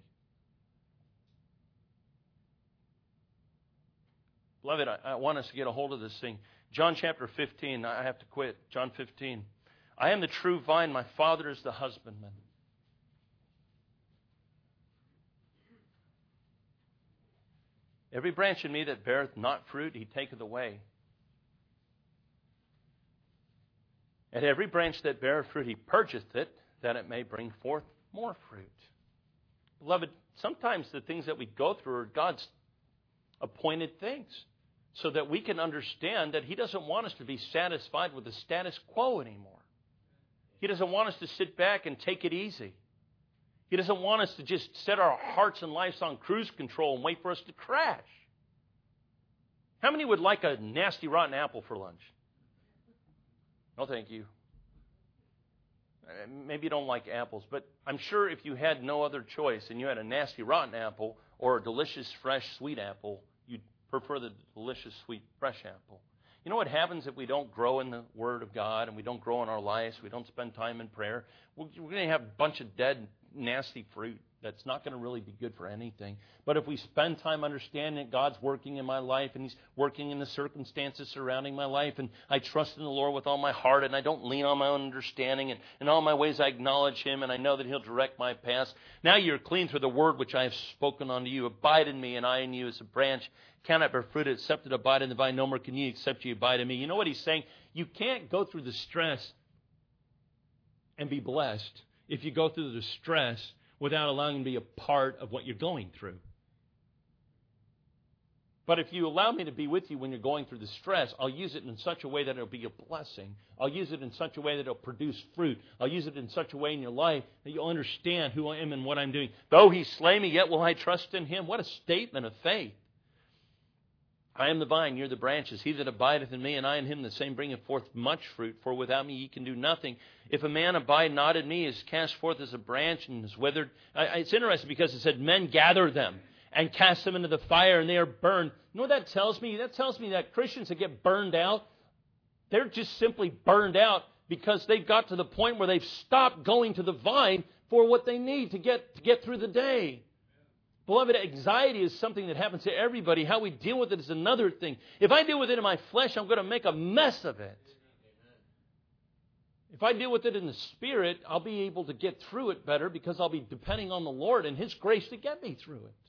Beloved, I, I want us to get a hold of this thing. John chapter fifteen, I have to quit. John fifteen. I am the true vine, my Father is the husbandman. Every branch in me that beareth not fruit, He taketh away. And every branch that beareth fruit, He purgeth it, that it may bring forth more fruit. Beloved, sometimes the things that we go through are God's appointed things, so that we can understand that He doesn't want us to be satisfied with the status quo anymore. He doesn't want us to sit back and take it easy. He doesn't want us to just set our hearts and lives on cruise control and wait for us to crash. How many would like a nasty rotten apple for lunch? No, thank you. Maybe you don't like apples, but I'm sure if you had no other choice and you had a nasty rotten apple or a delicious fresh sweet apple, you'd prefer the delicious sweet fresh apple. You know what happens if we don't grow in the Word of God and we don't grow in our lives, we don't spend time in prayer? We're going to have a bunch of dead, nasty fruit that's not going to really be good for anything. But if we spend time understanding that God's working in my life and He's working in the circumstances surrounding my life, and I trust in the Lord with all my heart and I don't lean on my own understanding, and in all my ways I acknowledge Him and I know that He'll direct my paths. Now you're clean through the word which I have spoken unto you. Abide in me and I in you, as a branch cannot bear fruit except it abide in the vine. No more can ye except ye abide in me. You know what He's saying? You can't go through the stress and be blessed if you go through the stress without allowing Him to be a part of what you're going through. But if you allow me to be with you when you're going through the stress, I'll use it in such a way that it'll be a blessing. I'll use it in such a way that it'll produce fruit. I'll use it in such a way in your life that you'll understand who I am and what I'm doing. Though He slay me, yet will I trust in Him. What a statement of faith. I am the vine, you're the branches. He that abideth in me, and I in him, the same bringeth forth much fruit. For without me ye can do nothing. If a man abide not in me, is cast forth as a branch and is withered. I, it's interesting because it said, men gather them and cast them into the fire, and they are burned. You know what that tells me? That tells me that Christians that get burned out, they're just simply burned out because they've got to the point where they've stopped going to the vine for what they need to get to get through the day. Beloved, anxiety is something that happens to everybody. How we deal with it is another thing. If I deal with it in my flesh, I'm going to make a mess of it. If I deal with it in the Spirit, I'll be able to get through it better because I'll be depending on the Lord and His grace to get me through it.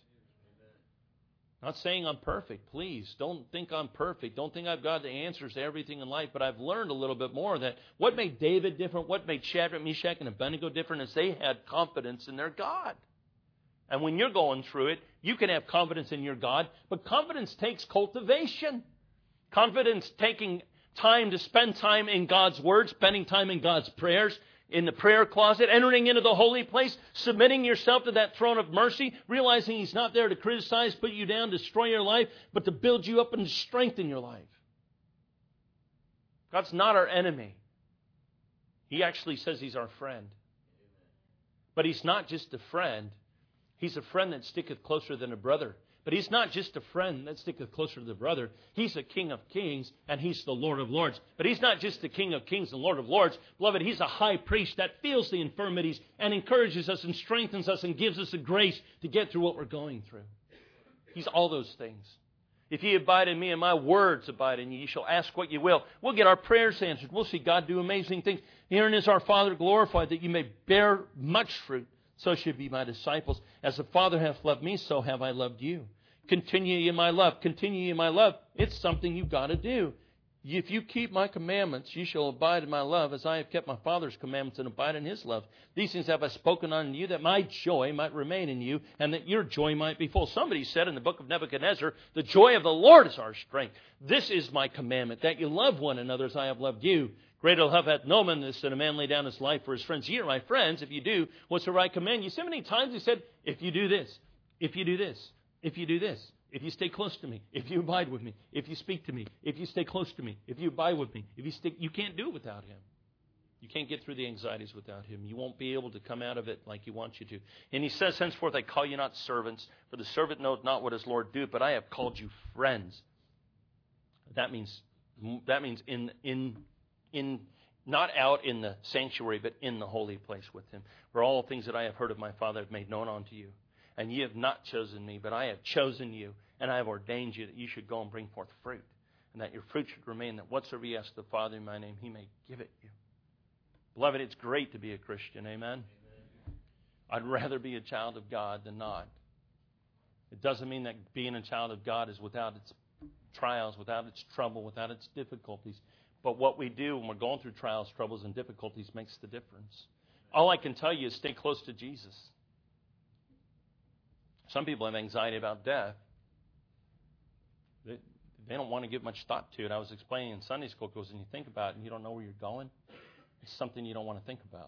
Not saying I'm perfect, please. Don't think I'm perfect. Don't think I've got the answers to everything in life, but I've learned a little bit more that what made David different, what made Shadrach, Meshach, and Abednego different is they had confidence in their God. And when you're going through it, you can have confidence in your God, but confidence takes cultivation. Confidence taking time to spend time in God's Word, spending time in God's prayers, in the prayer closet, entering into the holy place, submitting yourself to that throne of mercy, realizing He's not there to criticize, put you down, destroy your life, but to build you up and to strengthen your life. God's not our enemy. He actually says He's our friend. But He's not just a friend. He's a friend that sticketh closer than a brother. But He's not just a friend that sticketh closer to the brother. He's a King of kings, and He's the Lord of lords. But He's not just the King of kings and Lord of lords. Beloved, He's a high priest that feels the infirmities and encourages us and strengthens us and gives us the grace to get through what we're going through. He's all those things. If ye abide in me and my words abide in you, ye shall ask what you will. We'll get our prayers answered. We'll see God do amazing things. Herein is our Father glorified, that you may bear much fruit. So should be my disciples. As the Father hath loved me, so have I loved you. Continue in my love. Continue in my love. It's something you've got to do. If you keep my commandments, you shall abide in my love, as I have kept my Father's commandments and abide in His love. These things have I spoken unto you, that my joy might remain in you, and that your joy might be full. Somebody said in the book of Nebuchadnezzar, the joy of the Lord is our strength. This is my commandment, that you love one another as I have loved you. Greater love hath no man than a man lay down his life for his friends. Ye are my friends, if you do what's the right command. You see how many times He said, if you do this, if you do this, if you do this, if you stay close to me, if you abide with me, if you speak to me, if you stay close to me, if you abide with me, if you stick, you can't do it without Him. You can't get through the anxieties without Him. You won't be able to come out of it like He wants you to. And He says, henceforth I call you not servants, for the servant knoweth not what his Lord doeth, but I have called you friends. That means that means in in in not out in the sanctuary, but in the holy place with Him, where all things that I have heard of my Father have made known unto you. And ye have not chosen me, but I have chosen you, and I have ordained you that you should go and bring forth fruit, and that your fruit should remain, that whatsoever ye ask the Father in my name, He may give it you. Beloved, it's great to be a Christian, amen? Amen? I'd rather be a child of God than not. It doesn't mean that being a child of God is without its trials, without its trouble, without its difficulties. But what we do when we're going through trials, troubles, and difficulties makes the difference. All I can tell you is stay close to Jesus. Some people have anxiety about death. They, they don't want to give much thought to it. I was explaining in Sunday school, because when you think about it and you don't know where you're going, it's something you don't want to think about.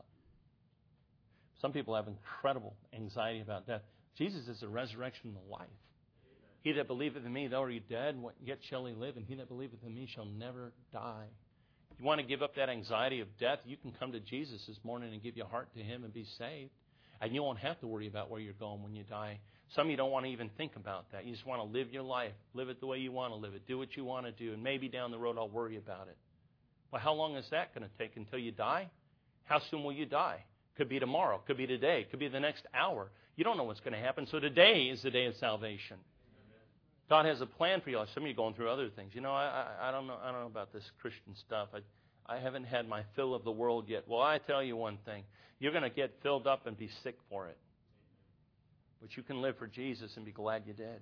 Some people have incredible anxiety about death. Jesus is the resurrection and the life. He that believeth in me, though he dead, yet shall he live, and he that believeth in me shall never die. If you want to give up that anxiety of death, you can come to Jesus this morning and give your heart to Him and be saved. And you won't have to worry about where you're going when you die. Some of you don't want to even think about that. You just want to live your life. Live it the way you want to live it. Do what you want to do. And maybe down the road I'll worry about it. Well, how long is that going to take until you die? How soon will you die? Could be tomorrow. Could be today. Could be the next hour. You don't know what's going to happen. So today is the day of salvation. God has a plan for you. Some of you are going through other things. You know, I, I, I don't know. I don't know about this Christian stuff. I, I haven't had my fill of the world yet. Well, I tell you one thing: you're going to get filled up and be sick for it. But you can live for Jesus and be glad you did.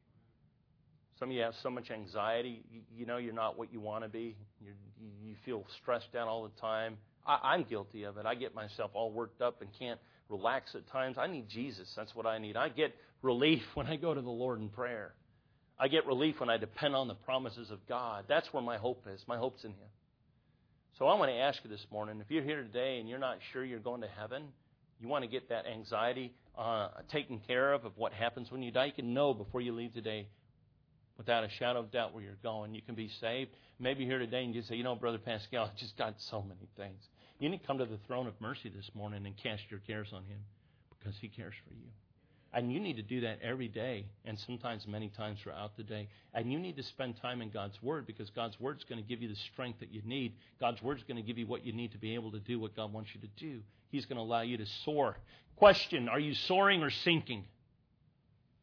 Some of you have so much anxiety. You, you know you're not what you want to be. You're, you feel stressed out all the time. I, I'm guilty of it. I get myself all worked up and can't relax at times. I need Jesus. That's what I need. I get relief when I go to the Lord in prayer. I get relief when I depend on the promises of God. That's where my hope is. My hope's in Him. So I want to ask you this morning, if you're here today and you're not sure you're going to heaven, you want to get that anxiety uh, taken care of, of what happens when you die, you can know before you leave today, without a shadow of doubt, where you're going. You can be saved. Maybe you're here today and you say, you know, Brother Pascal, I just got so many things. You need to come to the throne of mercy this morning and cast your cares on Him, because He cares for you. And you need to do that every day, and sometimes many times throughout the day. And you need to spend time in God's Word, because God's Word is going to give you the strength that you need. God's Word is going to give you what you need to be able to do what God wants you to do. He's going to allow you to soar. Question, are you soaring or sinking?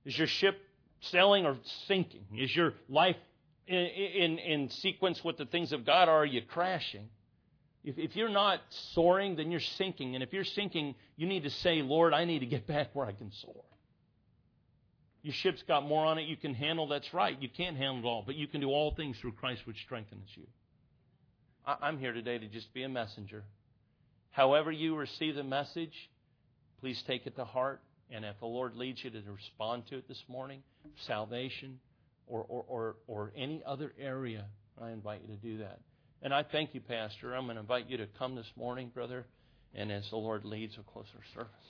Is your ship sailing or sinking? Is your life in, in, in sequence with the things of God, or are you crashing? If, if you're not soaring, then you're sinking. And if you're sinking, you need to say, Lord, I need to get back where I can soar. Your ship's got more on it you can handle. That's right. You can't handle it all, but you can do all things through Christ which strengthens you. I, I'm here today to just be a messenger. However you receive the message, please take it to heart. And if the Lord leads you to respond to it this morning, salvation or, or, or, or any other area, I invite you to do that. And I thank you, Pastor. I'm going to invite you to come this morning, brother, and as the Lord leads, we'll close our service.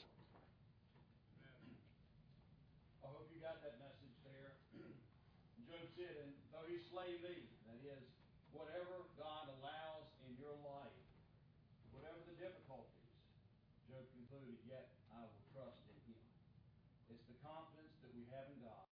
I hope you got that message there. Job said, and though he slay me, that is, whatever God allows in your life, whatever the difficulties, Job concluded, yet I will trust in him. It's the confidence that we have in God.